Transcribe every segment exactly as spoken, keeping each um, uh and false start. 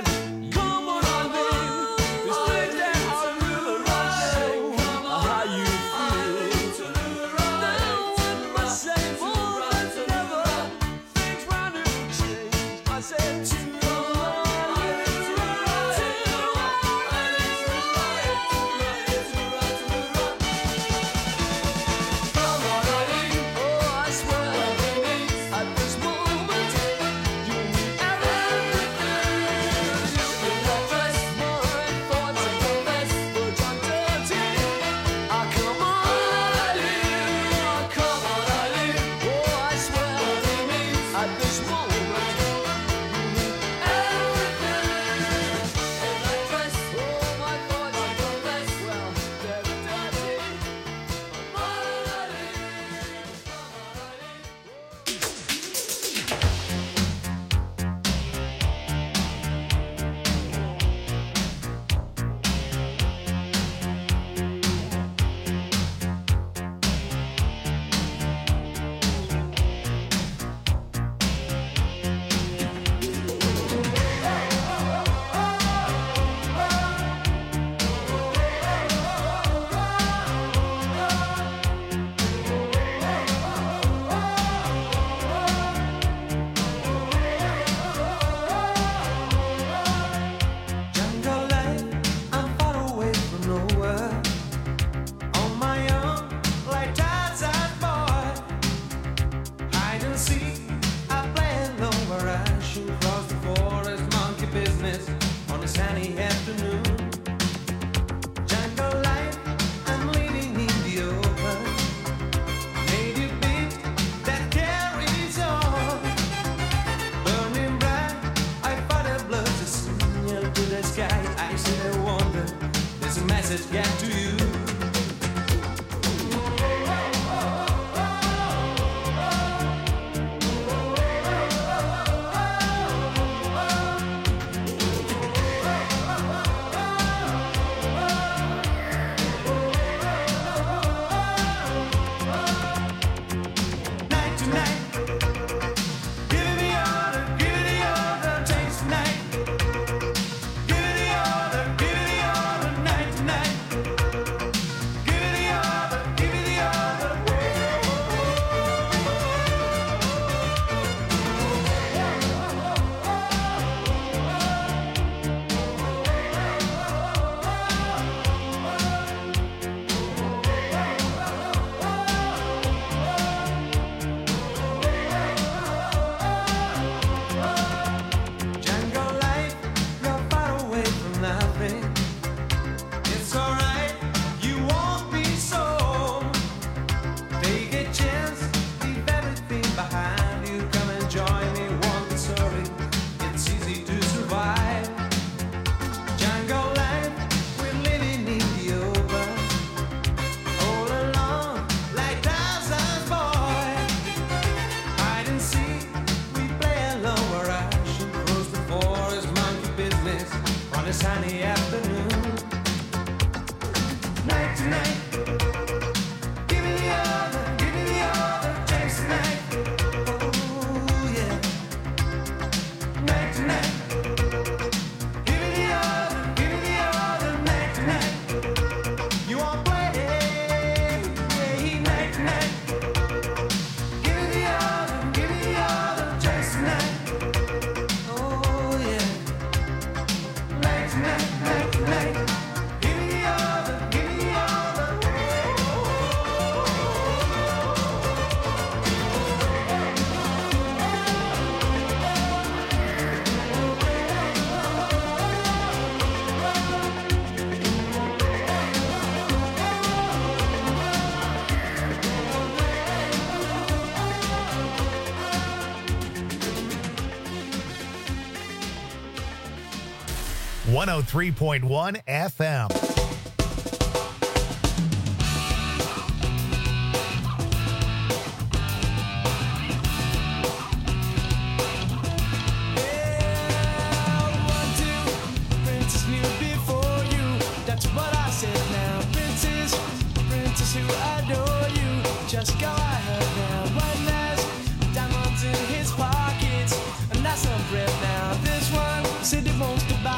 one oh three point one F M. Just go ahead now. One has diamonds in his pockets, and that's some bread now. This one said he wants to buy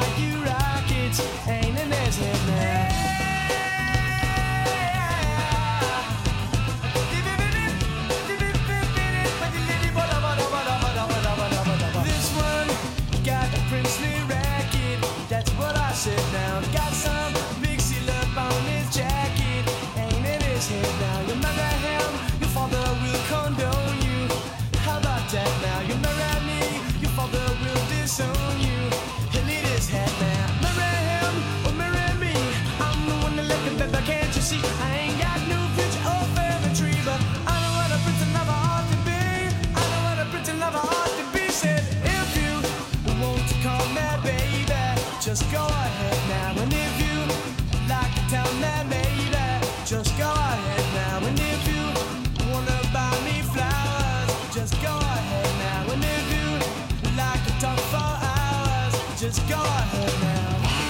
sit down. Got some big seal up on his jacket, ain't in his head now. You marry him, your father will condone you. How about that now? You marry me, your father will disown you. He'll eat his head now. Marry him or marry me, I'm the one that let him baby, can't you see? I ain't got no future or family tree, but I know what a prince and lover ought to be. I know what a prince and lover ought to be. Said if you want to call me baby, just go ahead now. And if you like to tell me maybe, just go ahead now. And if you wanna buy me flowers, just go ahead now. And if you like to talk for hours, just go ahead now.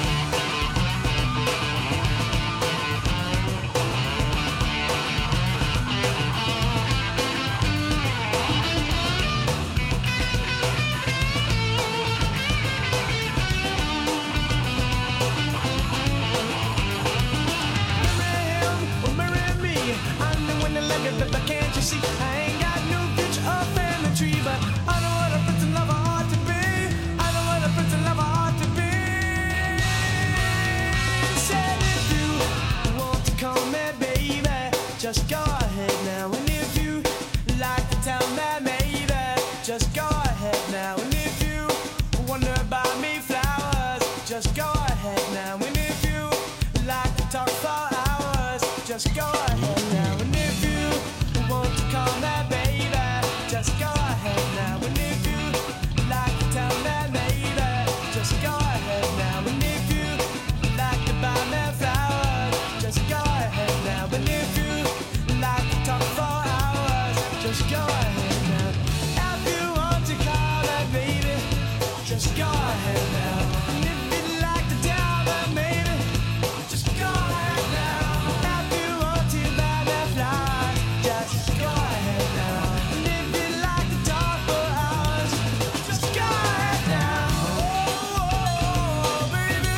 But can't you see, I ain't got no future or family tree, but I know what a prince and lover ought to be. I know what a prince and lover ought to be. Said if you want to call me baby, just go ahead now. And if you like to tell me maybe, just go ahead now. And if you wanna buy me flowers, just go ahead now. And if you like to talk for hours, just go ahead now. And if you want to call me baby, just go ahead now. And if you like to tell me maybe, just go ahead now. And if you like to buy me flowers, just go ahead now. And if you like to talk for hours, just go ahead now. If you want to call me baby, just go ahead now. And if you like to tell me maybe, just go ahead now. If you want to buy me flowers, just go ahead now. And if you like to talk for hours, just go ahead now. Oh, oh, oh, baby.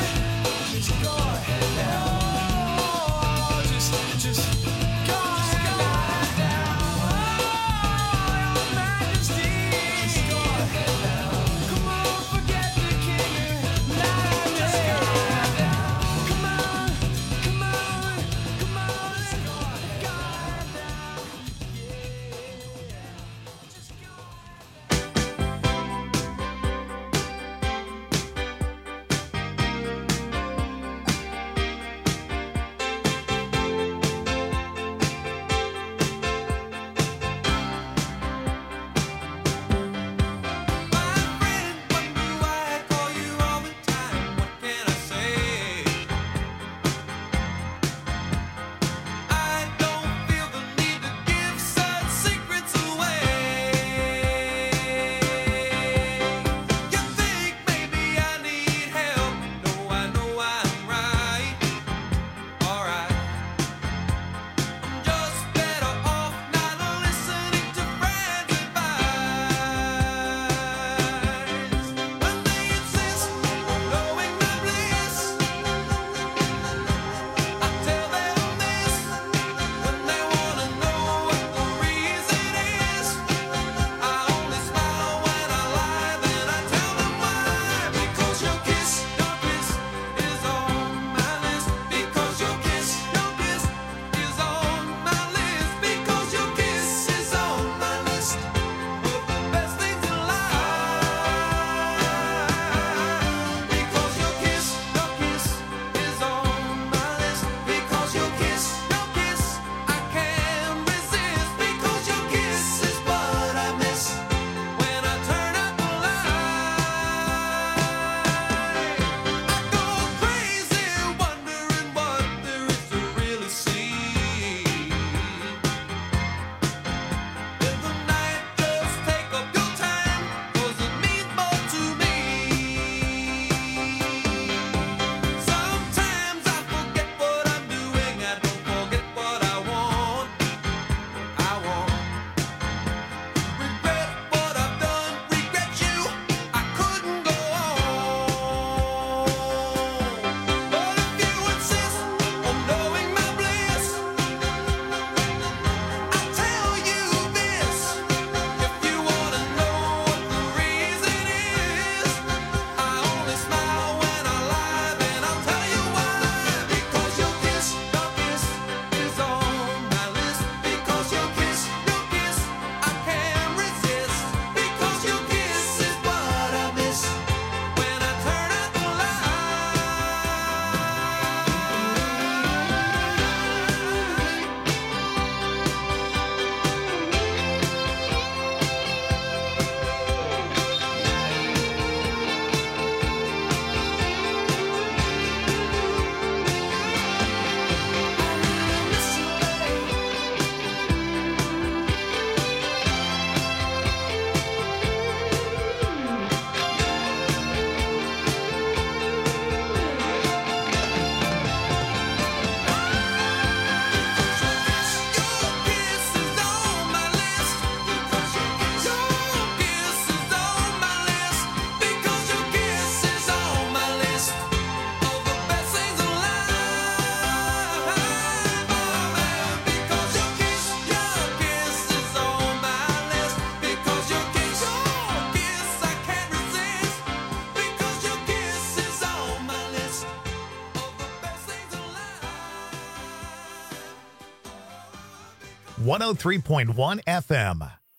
one oh three point one F M.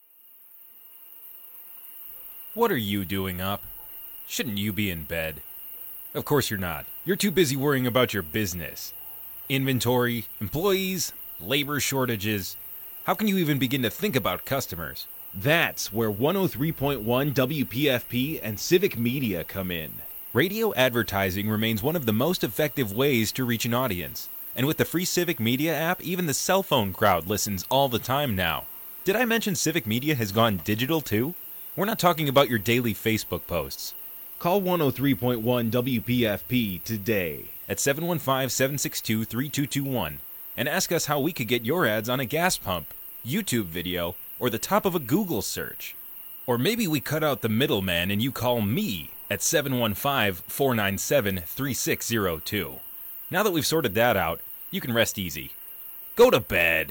What are you doing up? Shouldn't you be in bed? Of course you're not. You're too busy worrying about your business. Inventory, employees, labor shortages. How can you even begin to think about customers? That's where one oh three point one W P F P and Civic Media come in. Radio advertising remains one of the most effective ways to reach an audience. And with the free Civic Media app, even the cell phone crowd listens all the time now. Did I mention Civic Media has gone digital too? We're not talking about your daily Facebook posts. Call one oh three point one W P F P today at seven one five, seven six two, three two two one and ask us how we could get your ads on a gas pump, YouTube video, or the top of a Google search. Or maybe we cut out the middleman and you call me at seven one five, four nine seven, three six zero two. Now that we've sorted that out, you can rest easy. Go to bed.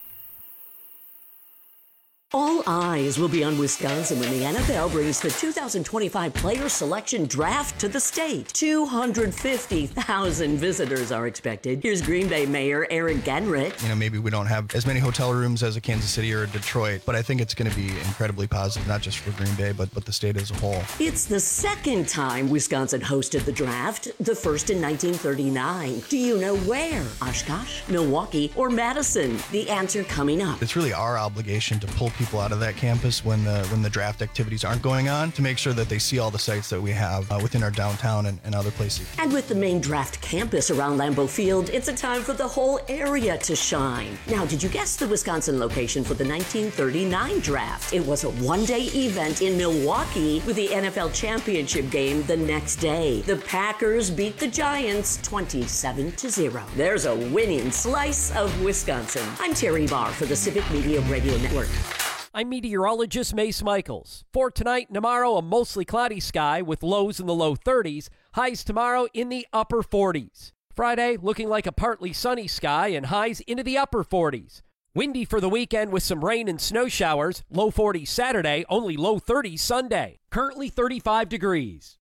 All eyes will be on Wisconsin when the N F L brings the two thousand twenty-five Player Selection Draft to the state. two hundred fifty thousand visitors are expected. Here's Green Bay Mayor Eric Genrich. You know, maybe we don't have as many hotel rooms as a Kansas City or a Detroit, but I think it's going to be incredibly positive, not just for Green Bay, but, but the state as a whole. It's the second time Wisconsin hosted the draft, the first in nineteen thirty-nine. Do you know where? Oshkosh, Milwaukee, or Madison? The answer coming up. It's really our obligation to pull people out of that campus when the when the draft activities aren't going on, to make sure that they see all the sites that we have uh, within our downtown and, and other places. And with the main draft campus around Lambeau Field, it's a time for the whole area to shine. Now, did you guess the Wisconsin location for the nineteen thirty-nine draft? It was a one-day event in Milwaukee with the N F L championship game the next day. The Packers beat the Giants twenty-seven to zero. There's a winning slice of Wisconsin. I'm Terry Barr for the Civic Media Radio Network. I'm meteorologist Mace Michaels. For tonight and tomorrow, a mostly cloudy sky with lows in the low thirties, highs tomorrow in the upper forties. Friday, looking like a partly sunny sky and highs into the upper forties. Windy for the weekend with some rain and snow showers, low forties Saturday, only low thirties Sunday. Currently thirty-five degrees.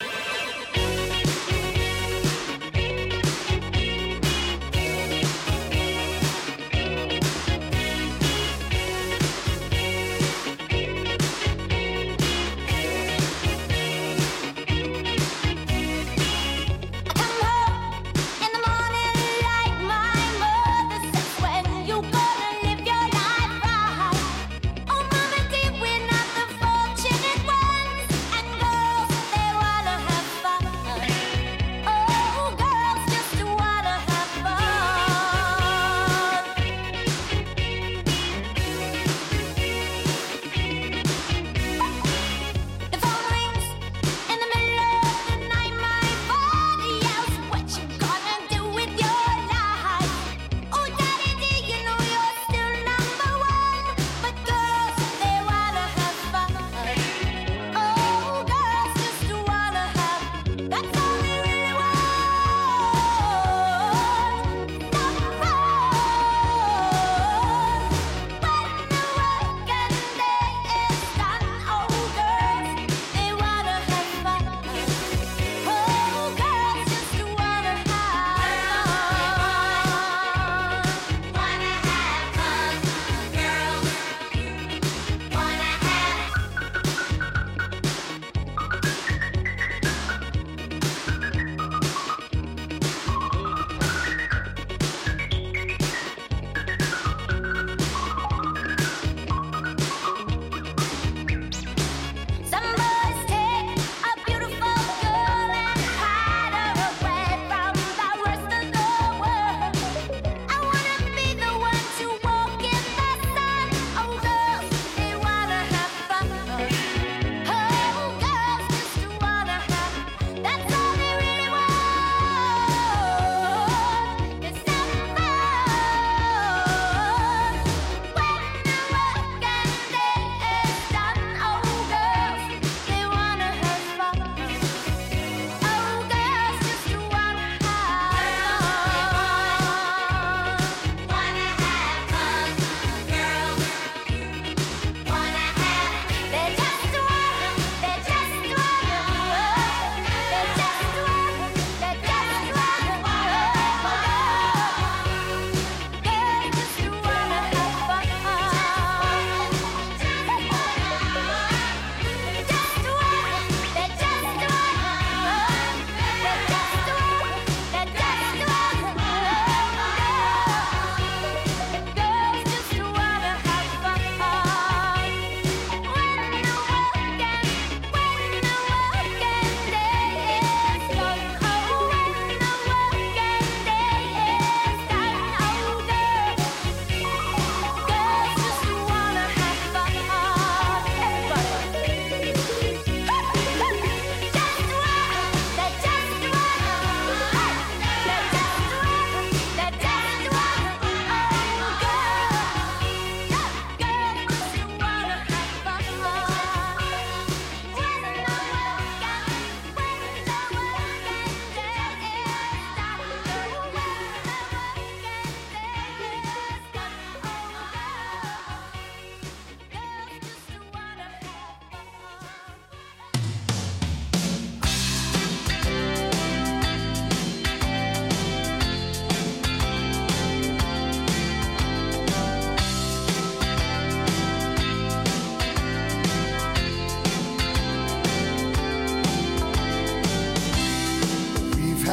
Wanna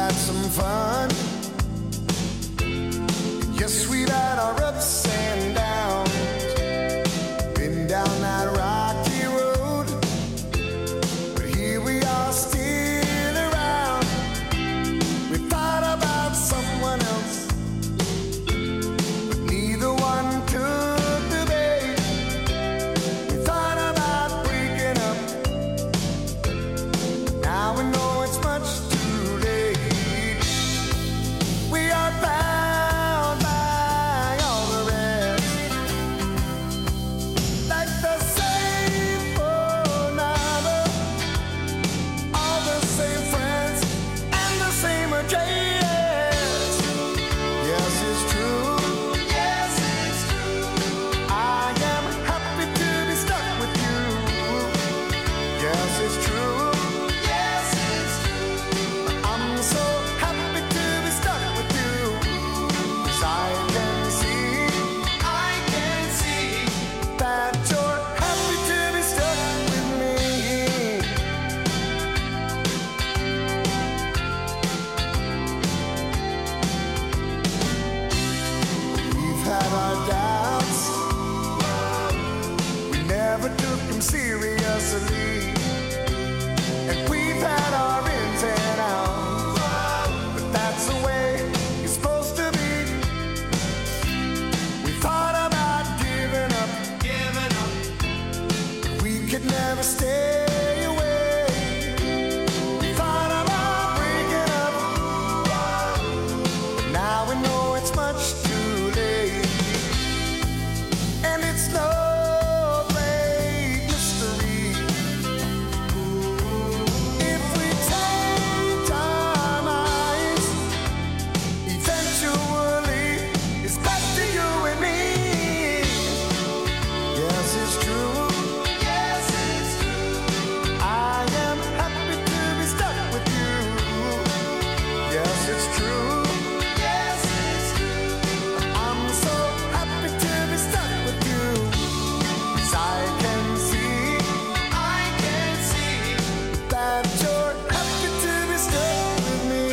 had some fun. Yes, we've had our ups and downs. Been down that rocky road, but here we are still around. We thought about someone else, but neither one took the bait. We thought about breaking up, now we know it's much too late. We are bound by all the rest, like the same phone number, all the same friends, and the same address. Yes, it's true. Yes, it's true. I am happy to be stuck with you. Yes, it's true. Yes, it's true. I'm so happy to be stuck with you. 'Cause I can see, I can see that you're happy to be stuck with me. We've had our doubts, we never took them seriously, and we've had our ins and outs, but that's the way it's supposed to be. We thought about giving up, giving up. We could never stay away. We thought about breaking up, but now we know it's much too late. And it's no great mystery. If we change our minds, eventually it's back to you and me. Yes, it's true. Yes, it's true. I am happy to be stuck with you. Yes, it's true. Yes, it's true. I'm so happy to be stuck with you. 'Cause I can see, I can see that you're happy to be stuck with me.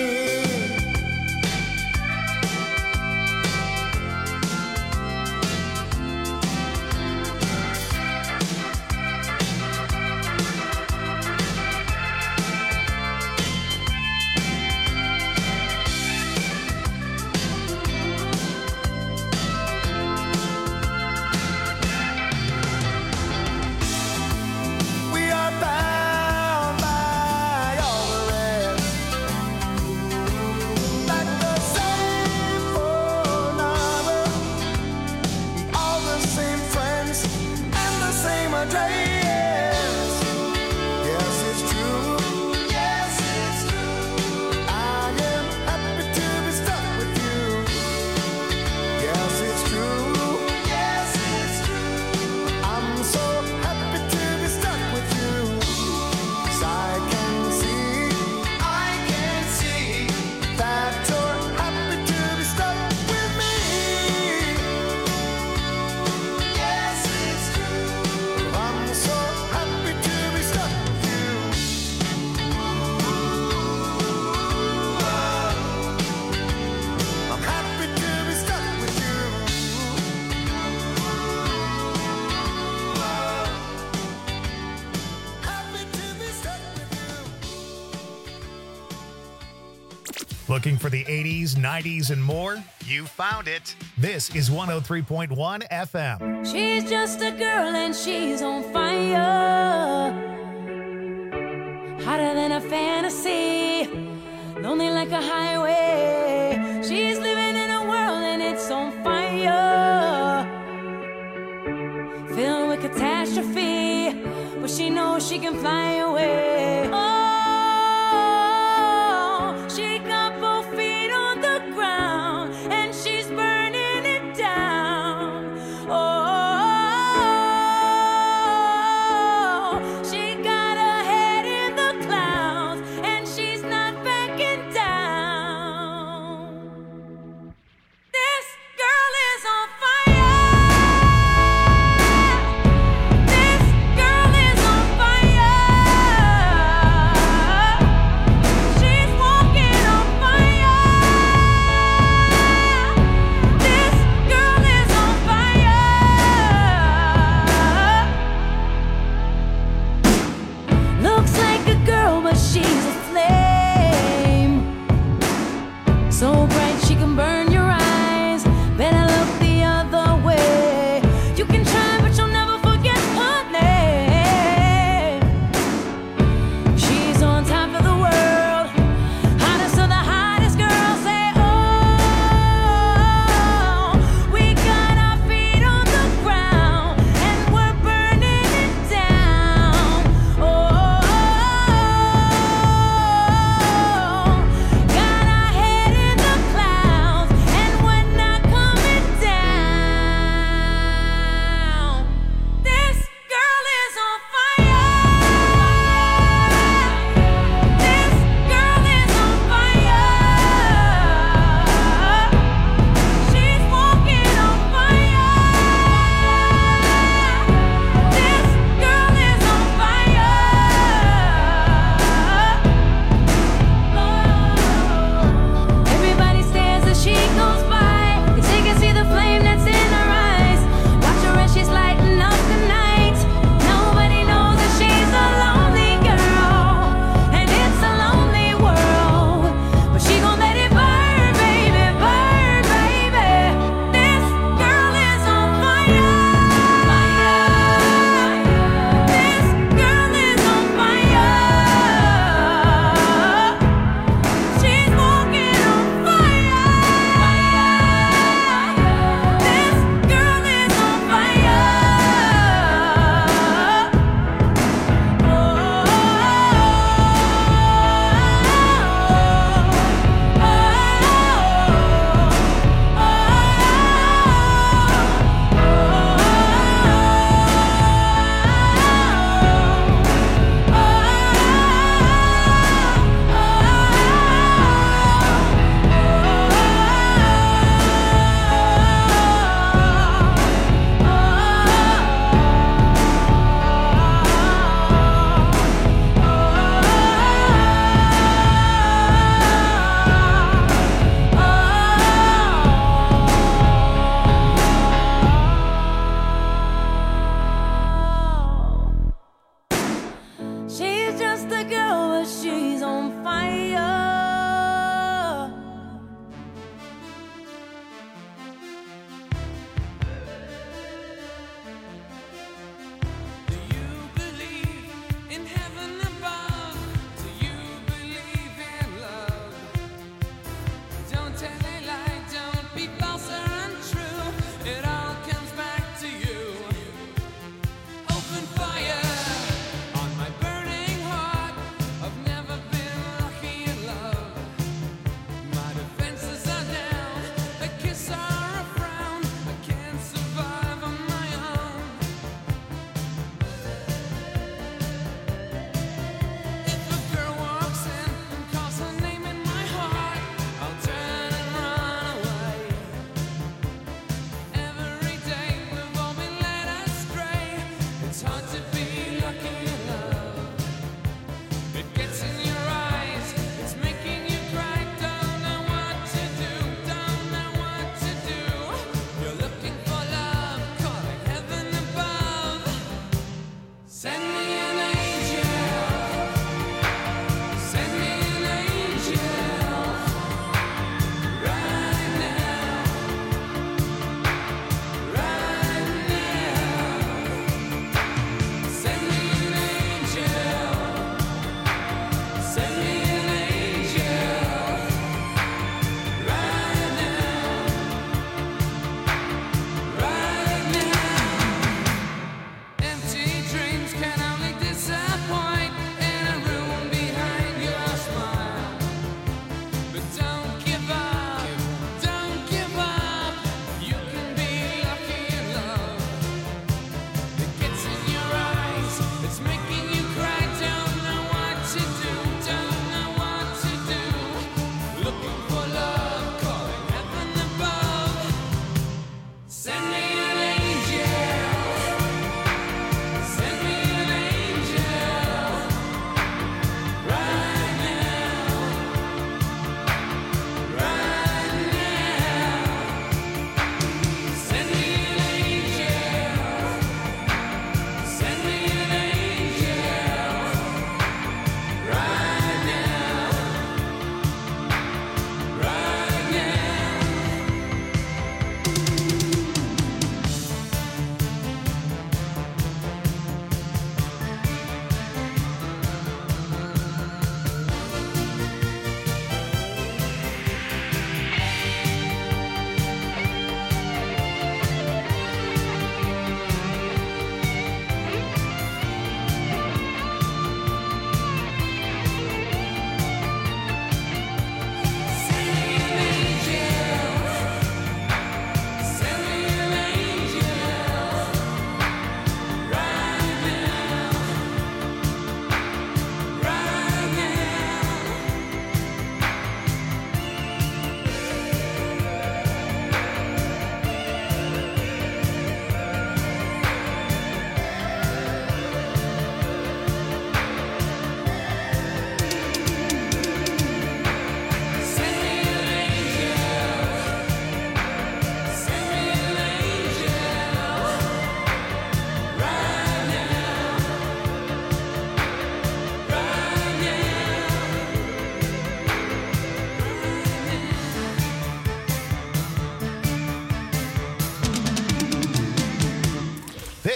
We are bound by all the rest, like the same phone number, all the same friends, and the same address. Yes, it's true. Yes, it's true. I am happy to be stuck with you. Yes, it's true. Yes, it's true. I'm so happy to be stuck with you. 'Cause I can see, I can see that you're happy to be stuck with me. Yes, it's true. I'm so happy to be stuck with you. I'm happy to be stuck with you. Happy to be stuck with you. Looking for the eighties, nineties, and more? You found it. This is one oh three point one F M. She's just a girl and she's on fire. Hotter than a fantasy. Lonely like a highway. She's living in a world and it's on fire. Filled with catastrophe. But she knows she can fly away. Oh, she got both feet on the ground and she's burning it down. Oh, she got her head in the clouds and she's not backing down. This girl is on fire. This girl is on fire. So bright she can burn your eyes. Better look the other way. You can try, but you'll never forget her name. She's on top of the world, hottest of the hottest girls. Say, oh, we got our feet on the ground and we're burning it down. Oh, got our head in the clouds.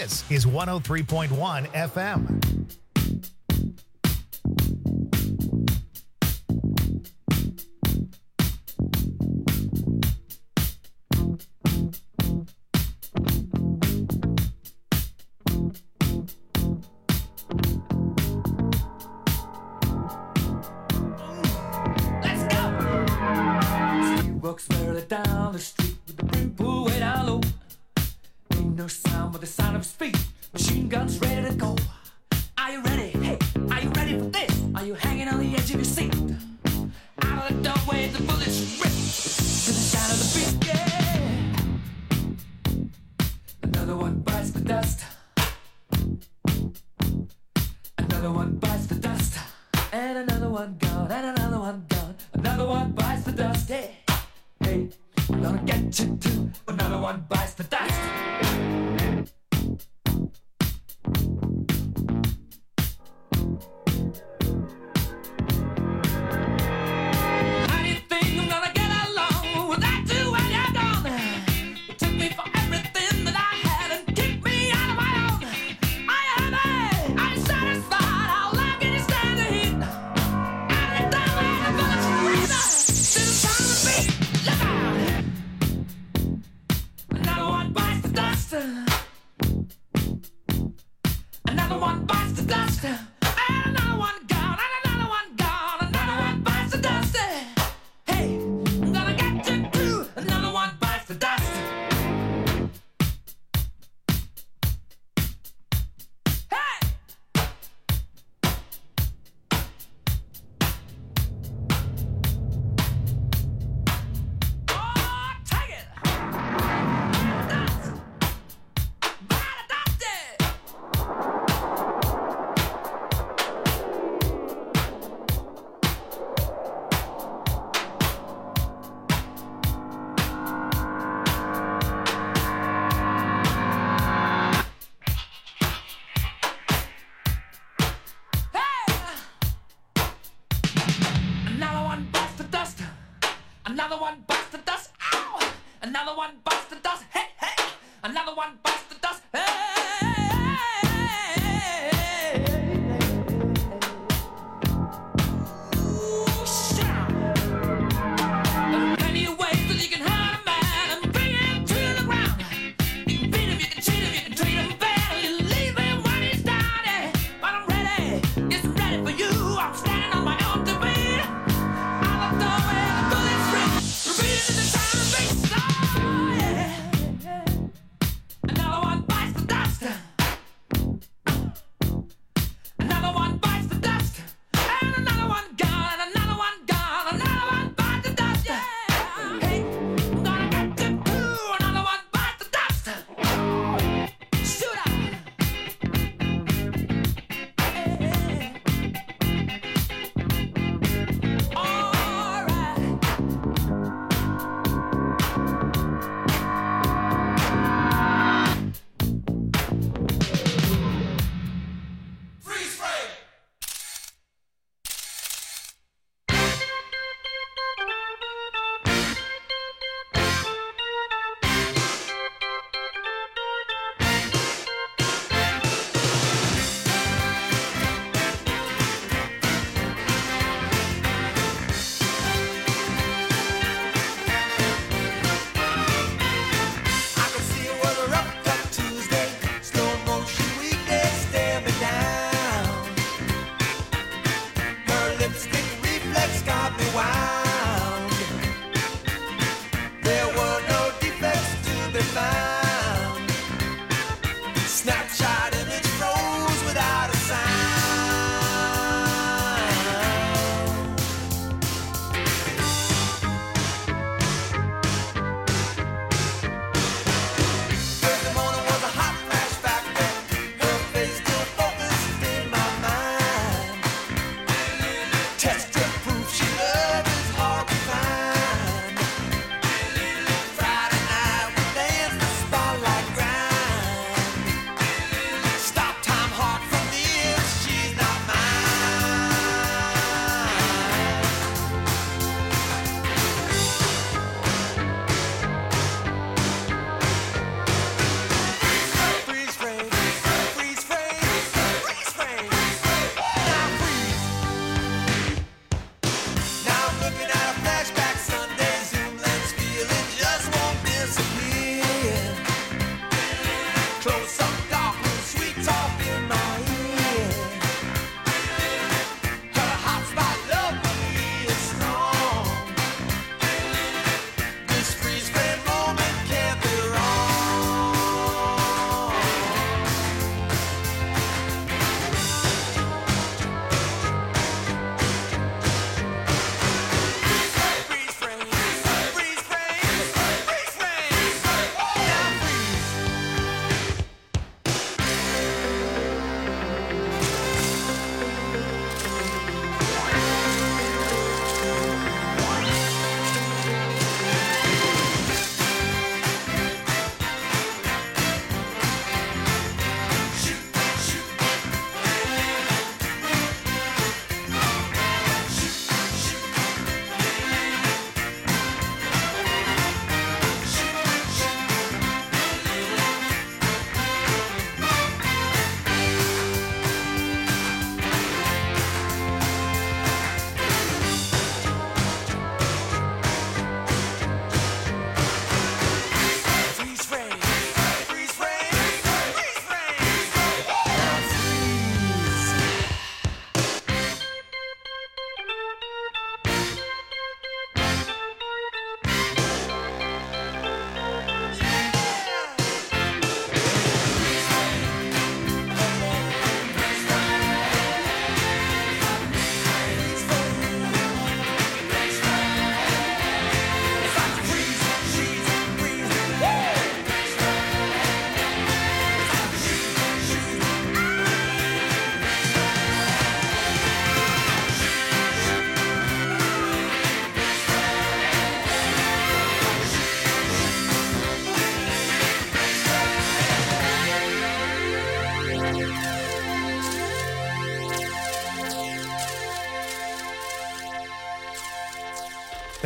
This is one oh three point one F M. Walks merrily down the street with the brim pulled way down low. Ain't no sound but the sound of his feet. Machine guns ready to go. Are you ready? Hey, are you ready for this? Are you hanging on the edge of your seat? Out of the doorway, the bullets rip to the sound of the beat. Yeah. Another one bites the dust. Another one bites the dust. And another one gone. And another one gone. Another one bites the dust. Yeah. Hey, I'm gonna get you too. Another one bites the dust. How do you think I'm gonna get along without you when you're gone? You took me for everything that I had and kicked me out of my own. Are you happy? Are you satisfied? How long can you stand the heat? Out of the doorway, the bullets rip to the sound of the beat. Look out! Another one bites the dust. Another one bites the dust. And another one gone. And another one gone. Another one bites the dust. Hey, I'm gonna get you too. Another one bites the dust. Hey! Oh, take it! Dust! Bite the dust! Another one bites the dust. Another one bites the dust. Ow! Another one bites the dust. Hey, hey! Another one bites the dust. Hey! Ooh, shit! There are plenty of ways that you can hurt a man and bring him to the ground. You can beat him, you can cheat him, you can treat him bad, you leave him when he's down. Yeah. But I'm ready, yes, I'm ready for you. I'm standing on my own to beat. Out of the doorway, the bullets rip, repeating to the sound of the beat. Oh, yeah. Another one bites the dust.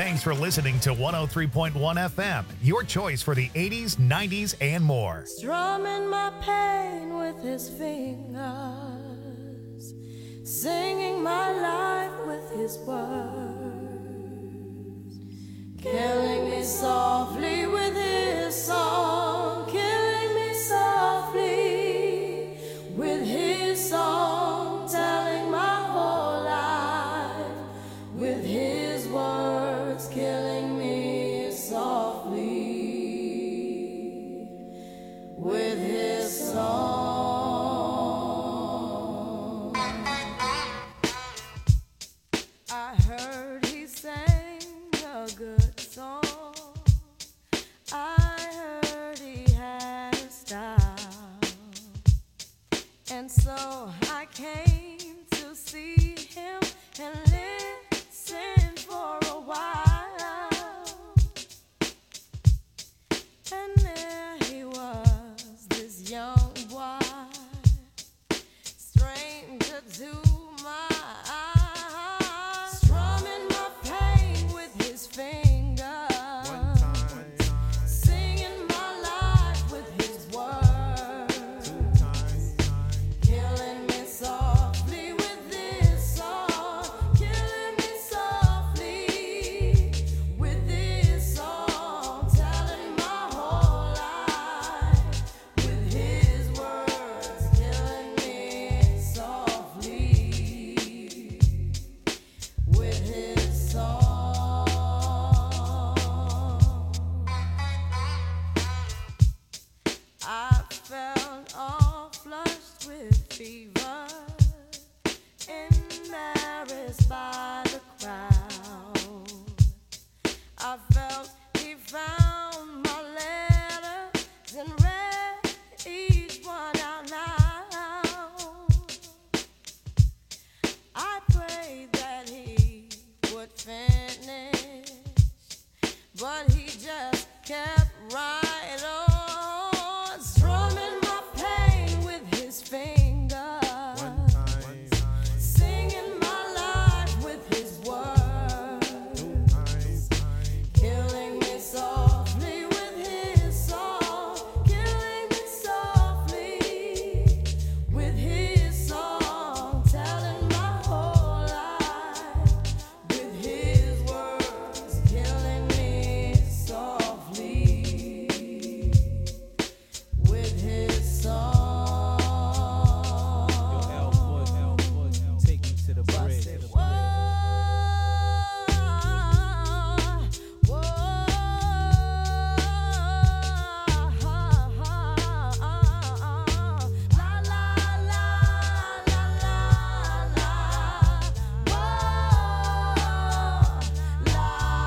Thanks for listening to one oh three point one F M, your choice for the eighties, nineties, and more. Strumming my pain with his fingers, singing my life with his words, killing me softly with his song, killing me softly with his song, telling my whole life with his words, killing me softly with his song. I heard he sang a good song. I heard he had a style. And so I came to see him and listen for a while. And there he was, this young boy, stranger to my eyes, strumming my pain with his fingers, singing my life with his words, killing me softly with this song, killing me softly with this song, telling my whole life with his words, killing me softly with his song. I felt all flushed with fever, embarrassed by the crowd. I felt he found my letters and read each one out loud. I prayed that he would finish, but he just kept right on, strumming my pain with his fingers, singing my life with his words, killing me softly with his song, killing me softly with his song, telling my whole life with his words, killing me softly with his song. Take me to the bridge. Whoa, whoa, la la la la la la, whoa, la,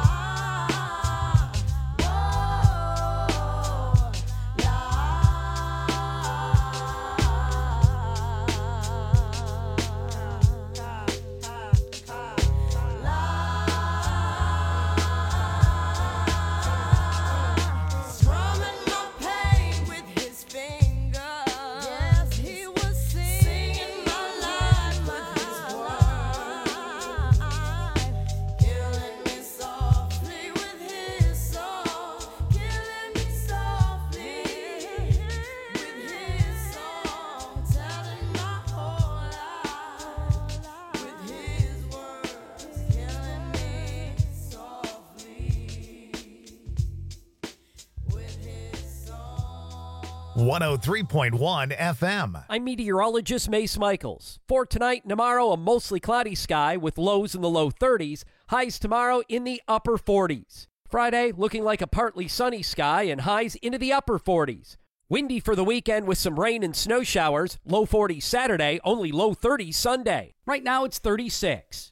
strumming my pain with his fingers. Yes, he was singing my life with his words, killing me softly with his song, killing me softly with his song, telling my whole life with his words, killing me softly with his song. one oh three point one F M. I'm meteorologist Mace Michaels. For tonight and tomorrow, a mostly cloudy sky with lows in the low thirties, highs tomorrow in the upper forties. Friday, looking like a partly sunny sky and highs into the upper forties. Windy for the weekend with some rain and snow showers, low forties Saturday, only low thirties Sunday. Right now it's thirty-six.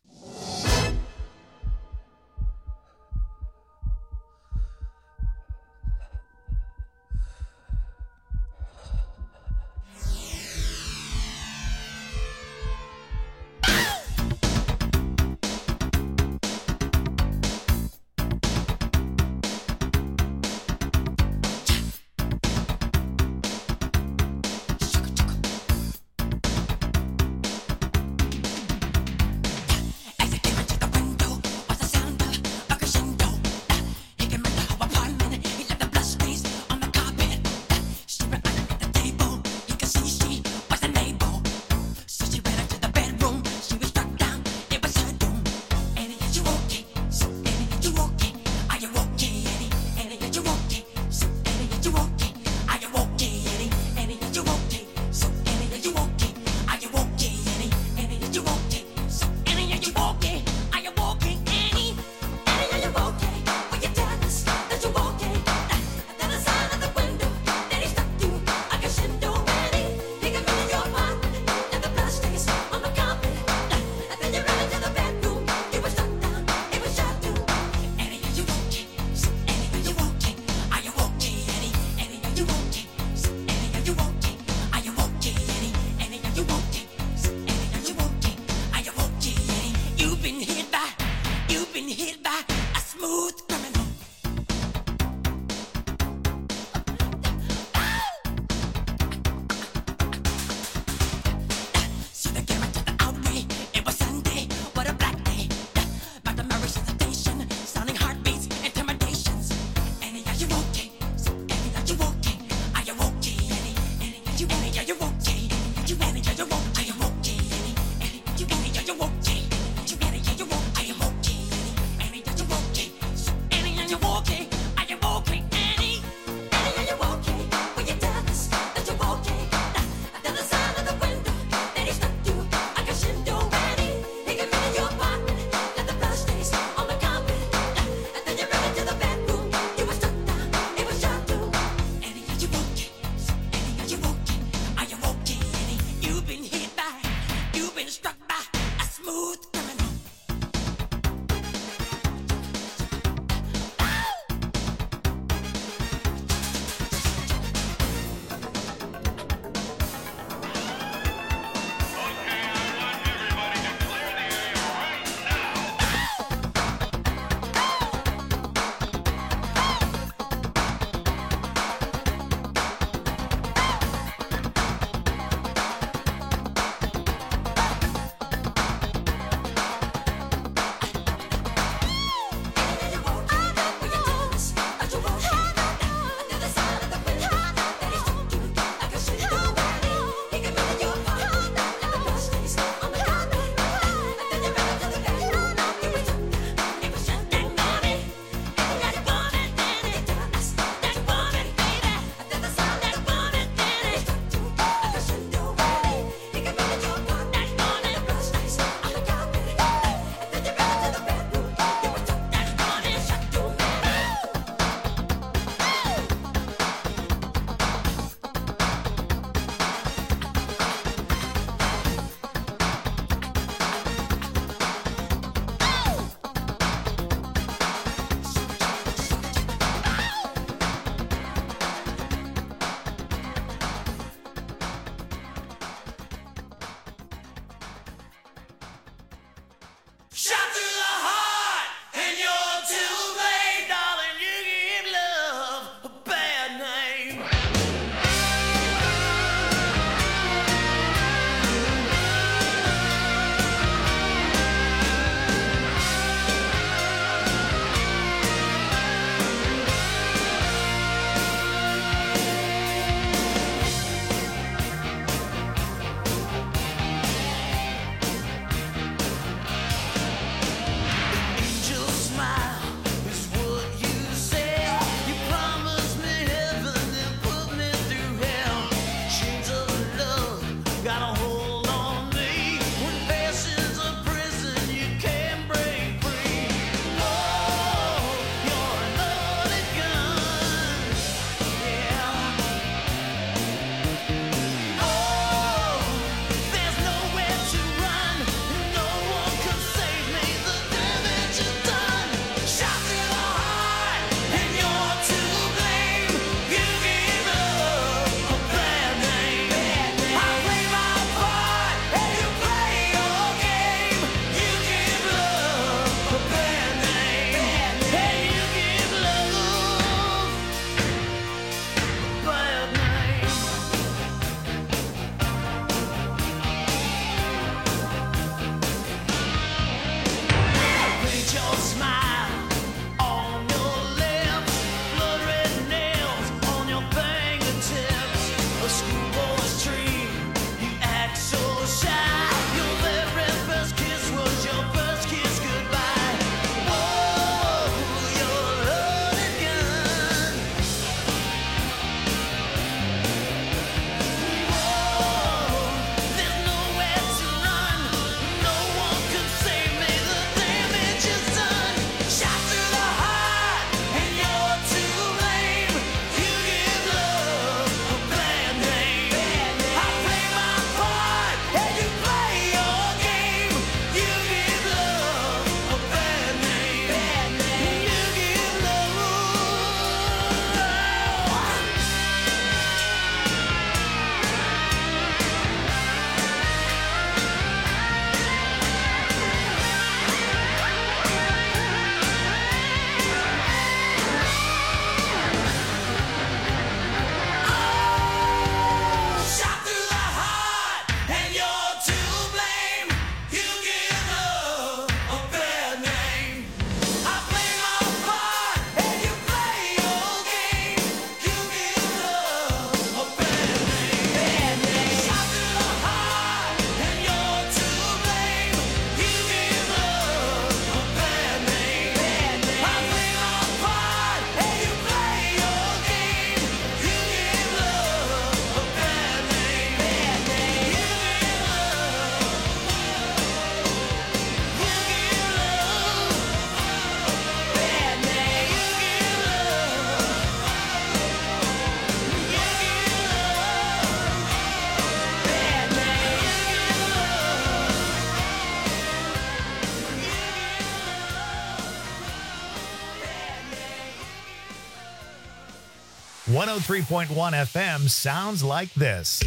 one oh three point one F M sounds like this.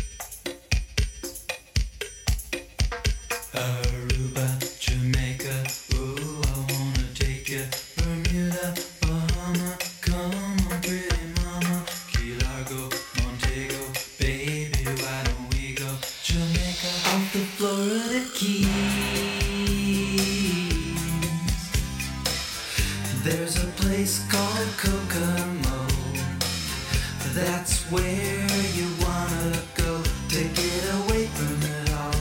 Aruba, Jamaica, ooh, I wanna take you. Bermuda, Bahama, come on, pretty mama. Key Largo, Montego, baby, why don't we go? Jamaica, off the Florida Keys. There's a place called Kokomo. That's where you wanna go to get away from it all.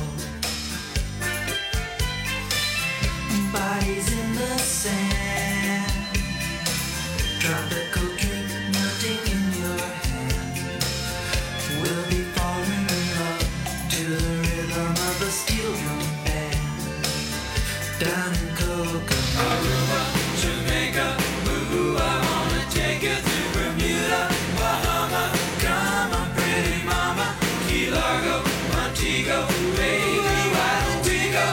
Bodies in the sand, tropical drink melting in your hand. We'll be falling in love to the rhythm of a steel drum band. Down in Kokomo, Aruba, Jamaica, ooh, I wanna take you to Bermuda, Bahama, come on, pretty mama. Key Largo, Montego, baby, why don't we go?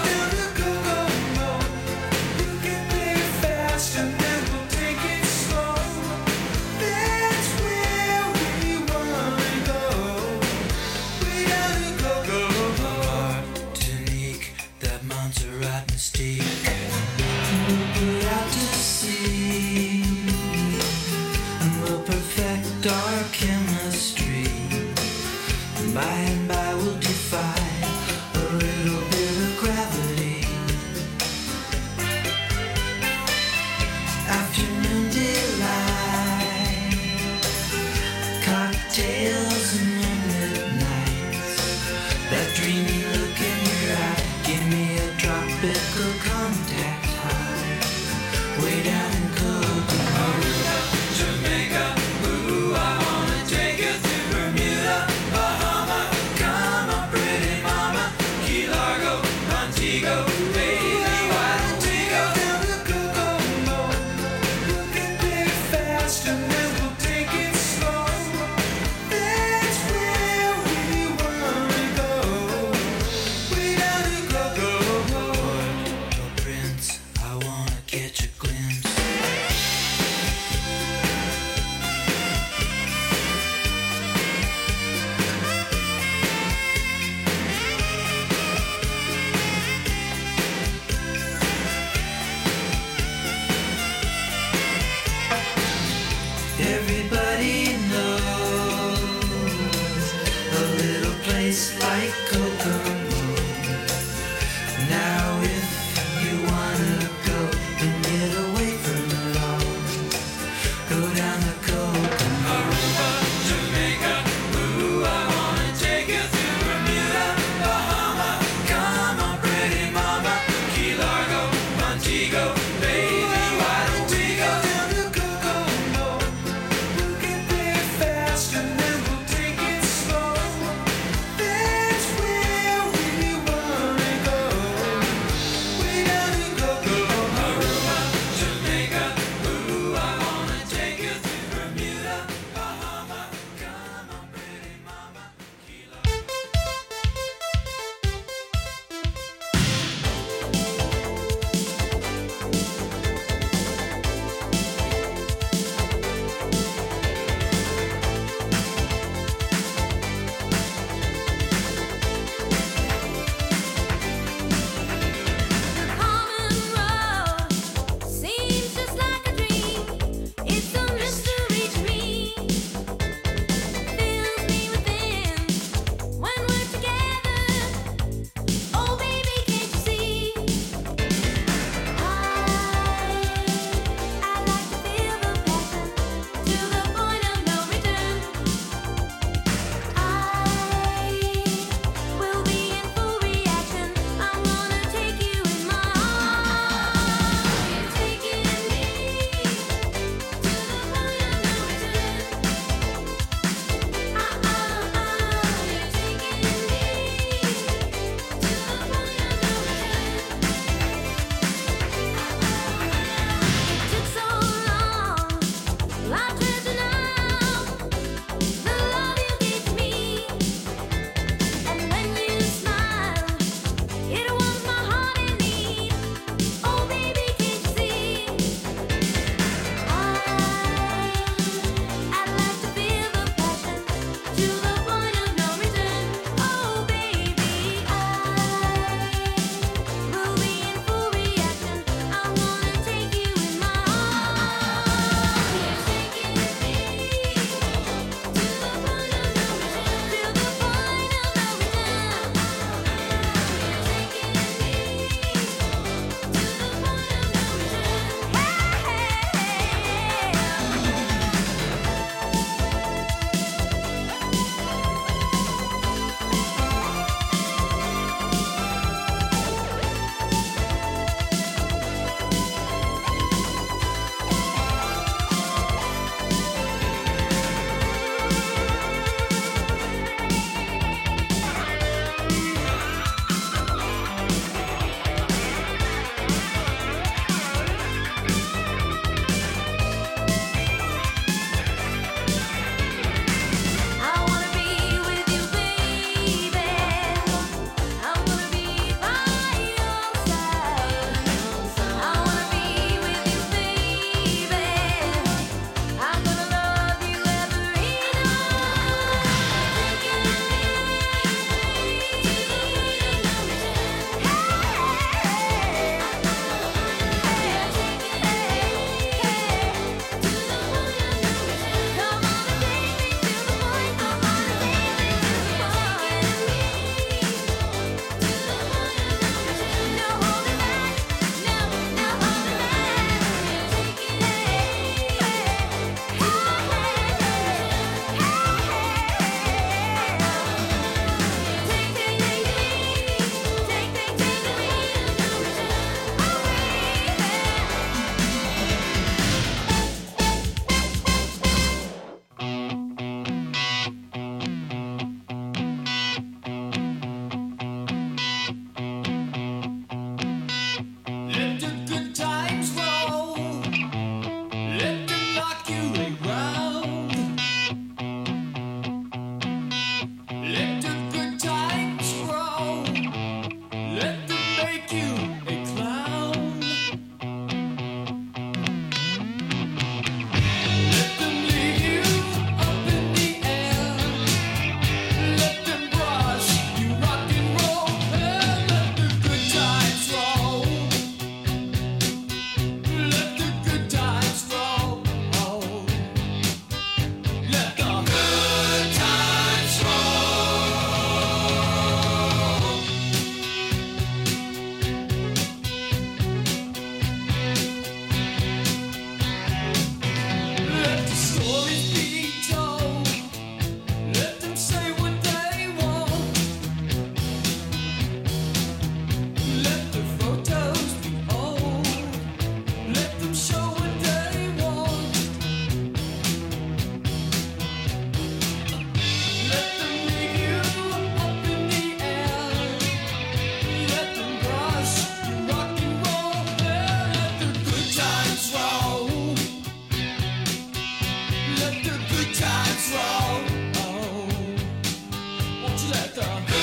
And then we'll take it slow. That's where we wanna go. We gotta go, go, go. Martinique, that Montserrat mystique. We'll put out to sea, and we'll perfect our chemistry. By and by we'll defy a little bit of gravity. Afternoon delight, cocktails and moonlit nights. That dreamy look in your eye, give me a tropical contact high. Way down in Kokomo, Aruba, Jamaica, ooh, I wanna take you to Bermuda, Bahama, come on, pretty mama. Key Largo, Montego, baby, why don't we go down to Kokomo? And then we'll take it slow. That's where we wanna go. We gotta go, go, go. Port-au Prince, I wanna catch a glimpse. Everybody knows a little place like Kokomo. Now if you wanna go and get away from it all, go down to Kokomo, Aruba, Jamaica, ooh, I wanna take you to Bermuda, Bahama, come on, pretty mama. Key Largo, Montego, baby, why don't we go down to Kokomo? And then we'll take it slow. That's where we wanna go. We gotta go, go. Aruba, Jamaica, ooh, I wanna take you to sister.